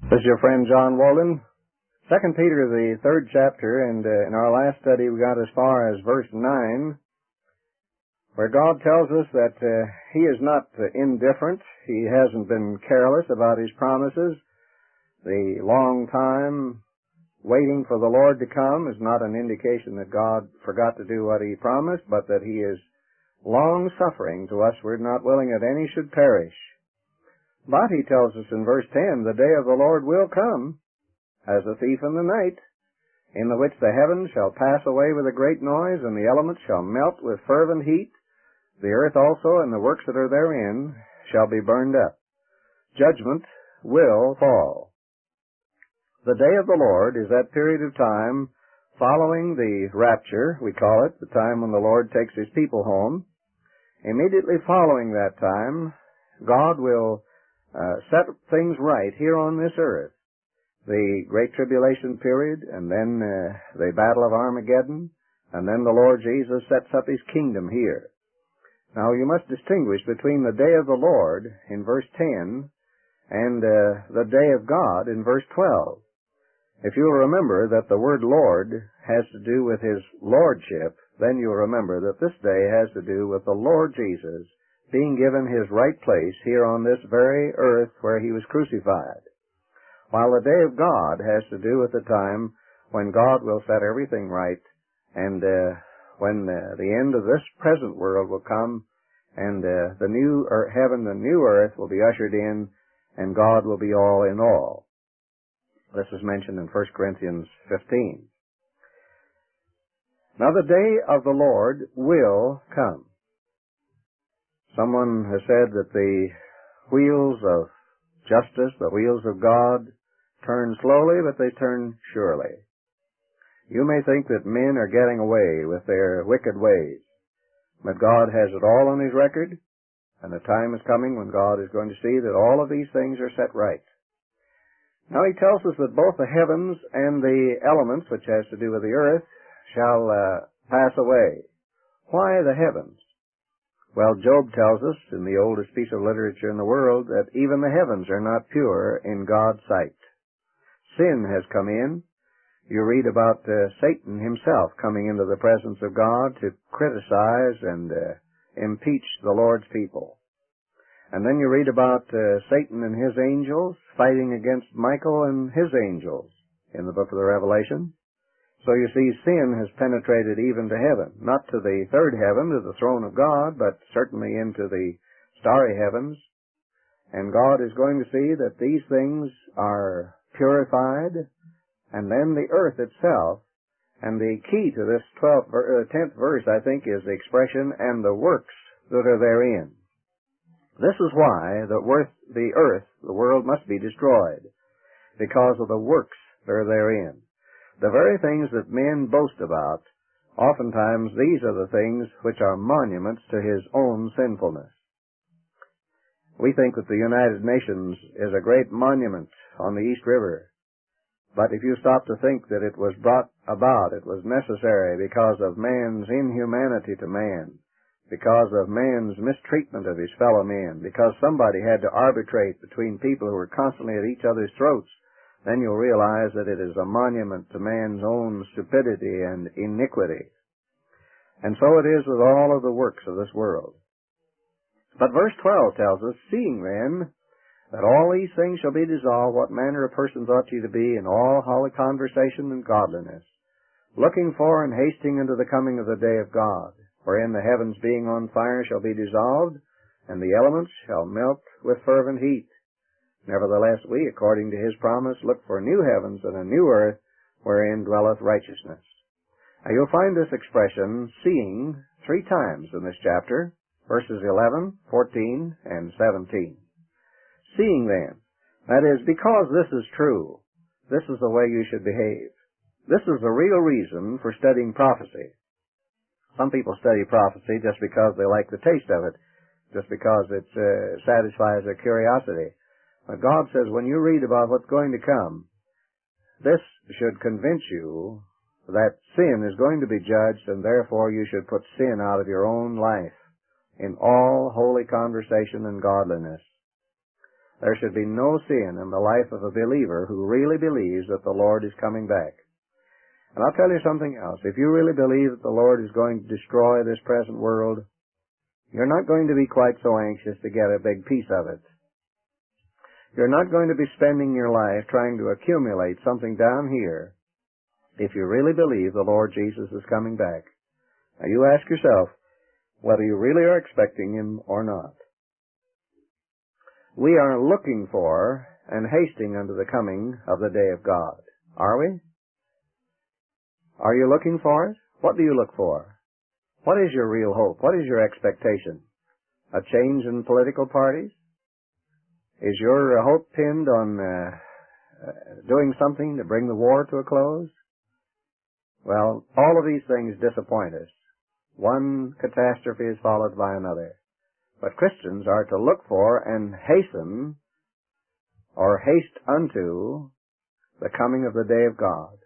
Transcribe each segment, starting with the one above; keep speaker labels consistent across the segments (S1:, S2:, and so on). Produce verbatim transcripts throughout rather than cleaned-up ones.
S1: This is your friend John Walden. Second Peter, the third chapter, and uh, in our last study we got as far as verse nine, where God tells us that uh, He is not uh, indifferent. He hasn't been careless about His promises. The long time waiting for the Lord to come is not an indication that God forgot to do what He promised, but that He is long-suffering to us. We're not willing that any should perish. But He tells us in verse ten, the day of the Lord will come as a thief in the night, in the which the heavens shall pass away with a great noise, and the elements shall melt with fervent heat. The earth also and the works that are therein shall be burned up. Judgment will fall. The day of the Lord is that period of time following the rapture, we call it, the time when the Lord takes His people home. Immediately following that time, God will uh, set things right here on this earth. The Great Tribulation period, and then uh, the Battle of Armageddon, and then the Lord Jesus sets up His kingdom here. Now you must distinguish between the day of the Lord in verse ten and uh, the day of God in verse twelve. If you'll remember that the word Lord has to do with His lordship, then you'll remember that this day has to do with the Lord Jesus being given His right place here on this very earth where He was crucified. While the day of God has to do with the time when God will set everything right, and uh, when uh, the end of this present world will come, and uh, the new er- heaven, the new earth will be ushered in, and God will be all in all. This is mentioned in First Corinthians fifteen. Now the day of the Lord will come. Someone has said that the wheels of justice, the wheels of God, turn slowly, but they turn surely. You may think that men are getting away with their wicked ways, but God has it all on His record, and the time is coming when God is going to see that all of these things are set right. Now He tells us that both the heavens and the elements, which has to do with the earth, shall uh, pass away. Why the heavens? Well, Job tells us in the oldest piece of literature in the world that even the heavens are not pure in God's sight. Sin has come in. You read about uh, Satan himself coming into the presence of God to criticize and uh, impeach the Lord's people. And then you read about uh, Satan and his angels fighting against Michael and his angels in the book of the Revelation. So you see, sin has penetrated even to heaven, not to the third heaven, to the throne of God, but certainly into the starry heavens. And God is going to see that these things are purified, and then the earth itself. And the key to this twelfth, uh, tenth verse, I think, is the expression, and the works that are therein. This is why the earth, the earth, the world must be destroyed, because of the works that are therein. The very things that men boast about, oftentimes these are the things which are monuments to His own sinfulness. We think that the United Nations is a great monument on the East River. But if you stop to think that it was brought about, it was necessary because of man's inhumanity to man, because of man's mistreatment of his fellow men, because somebody had to arbitrate between people who were constantly at each other's throats, then you'll realize that it is a monument to man's own stupidity and iniquity. And so it is with all of the works of this world. But verse twelve tells us, seeing then that all these things shall be dissolved, what manner of persons ought ye to be in all holy conversation and godliness, looking for and hasting unto the coming of the day of God, wherein the heavens being on fire shall be dissolved, and the elements shall melt with fervent heat. Nevertheless, we, according to His promise, look for new heavens and a new earth, wherein dwelleth righteousness. Now you'll find this expression, seeing, three times in this chapter, verses eleven, fourteen, and seventeen. Seeing then, that is, because this is true, this is the way you should behave. This is the real reason for studying prophecy. Some people study prophecy just because they like the taste of it, just because it uh, satisfies their curiosity. But God says when you read about what's going to come, this should convince you that sin is going to be judged, and therefore you should put sin out of your own life in all holy conversation and godliness. There should be no sin in the life of a believer who really believes that the Lord is coming back. And I'll tell you something else. If you really believe that the Lord is going to destroy this present world, you're not going to be quite so anxious to get a big piece of it. You're not going to be spending your life trying to accumulate something down here if you really believe the Lord Jesus is coming back. Now you ask yourself whether you really are expecting Him or not. We are looking for and hasting unto the coming of the day of God. Are we? Are you looking for it? What do you look for? What is your real hope? What is your expectation? A change in political parties? Is your uh, hope pinned on uh, uh, doing something to bring the war to a close? Well, all of these things disappoint us. One catastrophe is followed by another. But Christians are to look for and hasten or haste unto the coming of the day of God.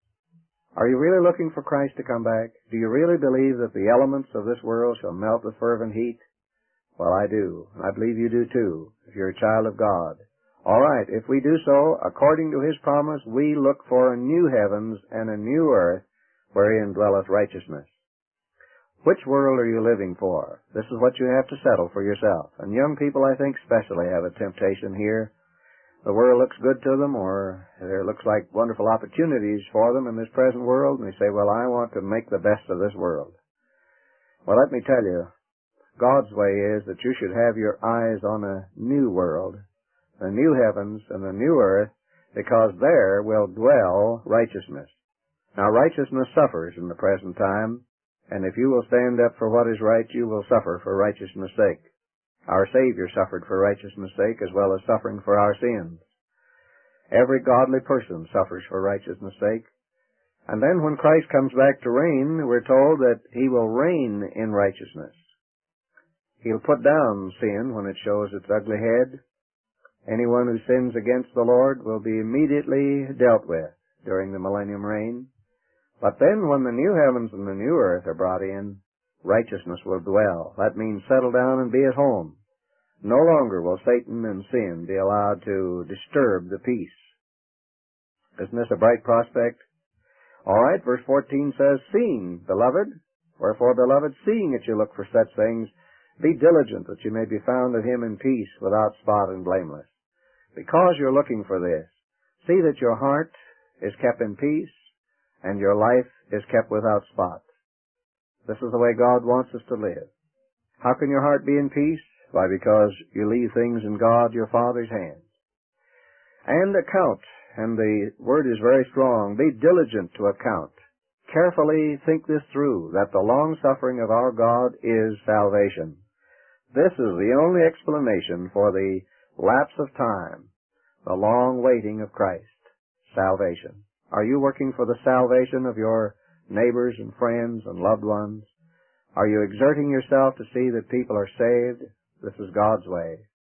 S1: Are you really looking for Christ to come back? Do you really believe that the elements of this world shall melt with fervent heat? Well, I do. I believe you do too, if you're a child of God. All right, if we do so, according to His promise, we look for a new heavens and a new earth wherein dwelleth righteousness. Which world are you living for? This is what you have to settle for yourself. And young people, I think, especially have a temptation here. The world looks good to them, or there looks like wonderful opportunities for them in this present world, and they say, well, I want to make the best of this world. Well, let me tell you, God's way is that you should have your eyes on a new world, the new heavens and the new earth, because there will dwell righteousness. Now, righteousness suffers in the present time, and if you will stand up for what is right, you will suffer for righteousness' sake. Our Savior suffered for righteousness' sake as well as suffering for our sins. Every godly person suffers for righteousness' sake. And then when Christ comes back to reign, we're told that He will reign in righteousness. He'll put down sin when it shows its ugly head. Anyone who sins against the Lord will be immediately dealt with during the millennium reign. But then when the new heavens and the new earth are brought in, righteousness will dwell. That means settle down and be at home. No longer will Satan and sin be allowed to disturb the peace. Isn't this a bright prospect? All right, verse fourteen says, seeing, beloved, wherefore, beloved, seeing that you look for such things, be diligent that you may be found of Him in peace, without spot and blameless. Because you're looking for this, see that your heart is kept in peace, and your life is kept without spot. This is the way God wants us to live. How can your heart be in peace? Why, because you leave things in God, your Father's hands. And account, and the word is very strong, be diligent to account. Carefully think this through, that the long-suffering of our God is salvation. This is the only explanation for the lapse of time, the long waiting of Christ, salvation. Are you working for the salvation of your neighbors and friends and loved ones? Are you exerting yourself to see that people are saved? This is God's way.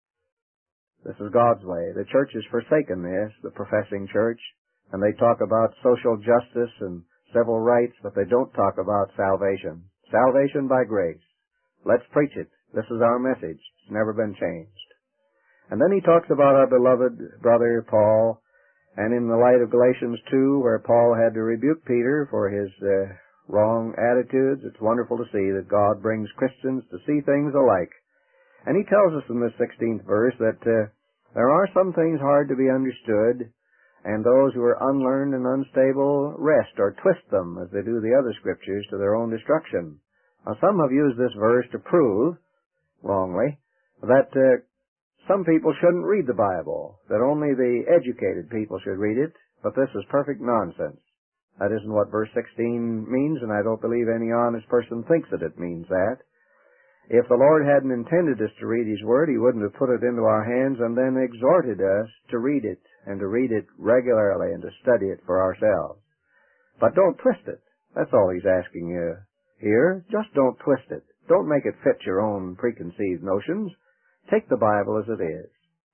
S1: This is God's way. The church has forsaken this, the professing church, and they talk about social justice and civil rights, but they don't talk about salvation. Salvation by grace. Let's preach it. This is our message. It's never been changed. And then he talks about our beloved brother Paul, and in the light of Galatians two, where Paul had to rebuke Peter for his uh, wrong attitudes, it's wonderful to see that God brings Christians to see things alike. And he tells us in this sixteenth verse that uh, there are some things hard to be understood, and those who are unlearned and unstable wrest or twist them, as they do the other scriptures, to their own destruction. Now, some have used this verse to prove, wrongly, that uh, some people shouldn't read the Bible, that only the educated people should read it, but this is perfect nonsense. That isn't what verse sixteen means, and I don't believe any honest person thinks that it means that. If the Lord hadn't intended us to read His Word, He wouldn't have put it into our hands and then exhorted us to read it, and to read it regularly and to study it for ourselves. But don't twist it. That's all He's asking you here. Just don't twist it. Don't make it fit your own preconceived notions. Take the Bible as it is.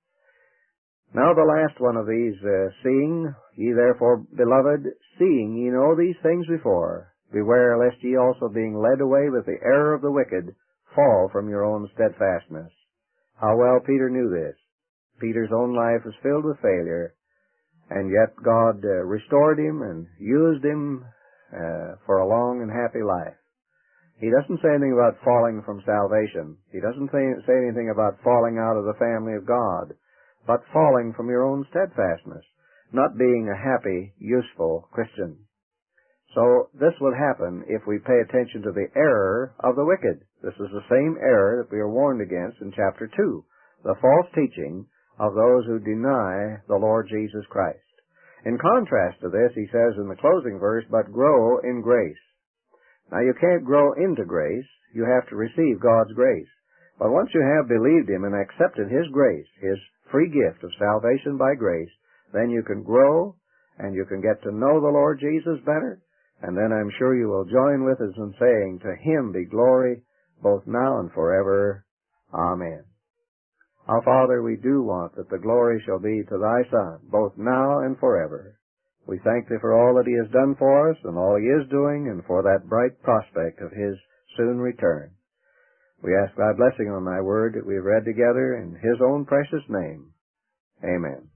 S1: Now the last one of these, uh, seeing, ye therefore, beloved, seeing ye know these things before, beware lest ye also being led away with the error of the wicked, fall from your own steadfastness. How well Peter knew this. Peter's own life was filled with failure, and yet God uh, restored him and used him uh, for a long and happy life. He doesn't say anything about falling from salvation. He doesn't say, say anything about falling out of the family of God, but falling from your own steadfastness, not being a happy, useful Christian. So this will happen if we pay attention to the error of the wicked. This is the same error that we are warned against in chapter two, the false teaching of those who deny the Lord Jesus Christ. In contrast to this, he says in the closing verse, but grow in grace. Now you can't grow into grace, you have to receive God's grace. But once you have believed Him and accepted His grace, His free gift of salvation by grace, then you can grow and you can get to know the Lord Jesus better, and then I'm sure you will join with us in saying, to Him be glory both now and forever. Amen. Our Father, we do want that the glory shall be to Thy Son, both now and forever. We thank Thee for all that He has done for us and all He is doing, and for that bright prospect of His soon return. We ask Thy blessing on Thy word that we have read together in His own precious name. Amen.